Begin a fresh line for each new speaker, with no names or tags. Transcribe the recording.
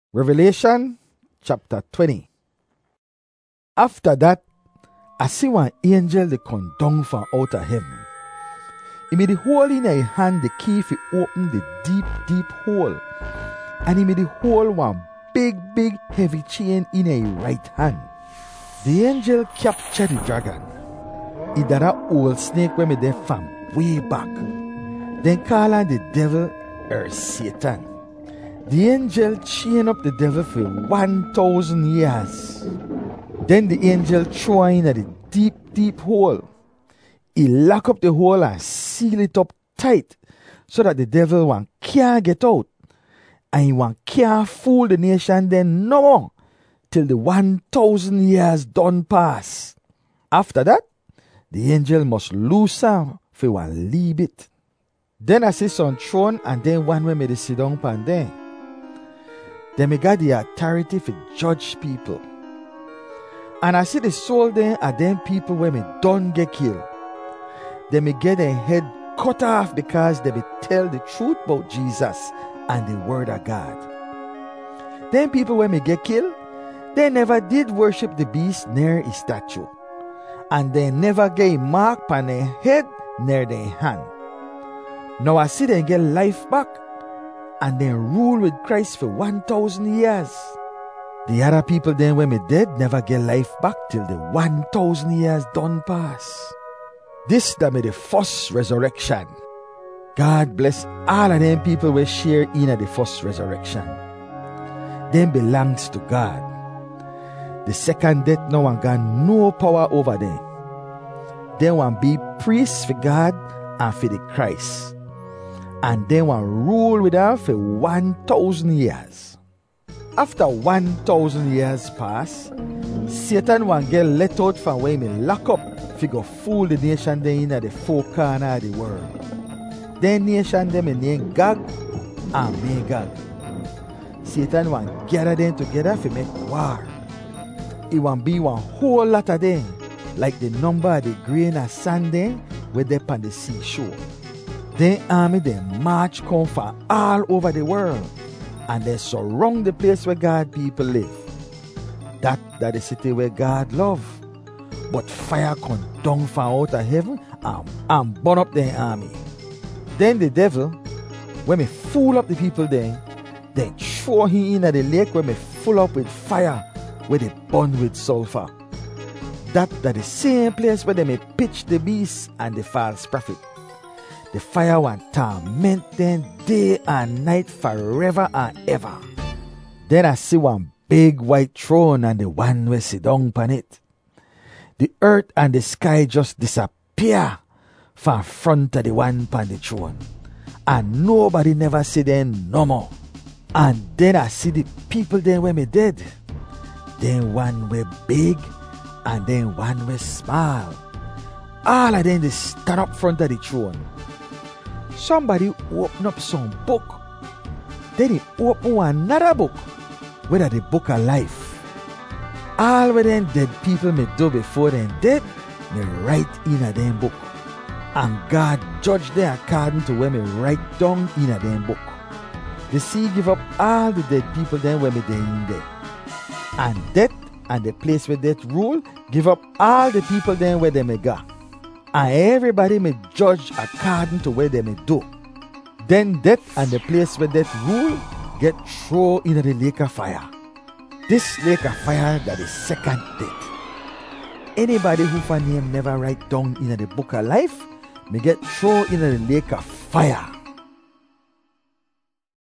Revelation chapter 20. After that, I see one angel that come down from out of heaven. He made the hole in his hand the key to open the deep hole. And he made the hole one big heavy chain in his right hand. The angel captured the dragon. He did a old snake when me there from way back. Then call on the devil or Satan. The angel chained up the devil for 1,000 years. Then the angel threw in at the deep hole. He locked up the hole and sealed it up tight so that the devil can't get out. And he can't fool the nation then no more till the 1,000 years done pass. After that, the angel must loose him for leave it. Then I see some throne and then one way made sit down upon them. Then me got the authority to judge people. And I see the soul then are them people where me don't get killed. Then me get their head cut off because they be tell the truth about Jesus and the word of God. Them people where me get killed, they never did worship the beast near his statue. And they never get mark on their head near their hand. Now I see them get life back and then rule with Christ for 1,000 years. The other people then when me dead never get life back till the 1,000 years done pass. This that be the first resurrection. God bless all of them people we share in the first resurrection. Them belongs to God. The second death no one got no power over them. They want be priests for God and for the Christ. And they want rule with her for 1,000 years. After 1,000 years pass, Satan want get let out from where he lock up to go fool the nation then in the four corner of the world. Then nation them named Gog and Magog. Satan want gather them together to make war. It want be one whole lot of them, like the number of the grain of sand then where they on the seashore. Then army they march come from all over the world and they surround the place where God people live. That the city where God love. But fire come down from out of heaven and burn up their army. Then the devil, when me fool up the people then throw him in at the lake where me full up with fire where they burn with sulfur. That the same place where they may pitch the beast and the false prophet. The fire will torment them day and night forever and ever. Then I see one big white throne and the one where sit down upon it. The earth and the sky just disappear from front of the one upon the throne. And nobody never see them no more. And then I see the people then when me dead. Then one were big and then one were small. All of them they stand up front of the throne. Somebody open up some book. Then he open another book. Whether the book of life. All of them dead people may do before them dead, may write in a them book. And God judge them according to when me write down in a them book. The sea give up all the dead people then when me they in there. And death and the place where death rule give up all the people then where they may go. And everybody may judge according to where they may do. Then death and the place where death rule get thrown into the lake of fire. This lake of fire that is second death. Anybody who for name never write down in the book of life may get thrown into the lake of fire.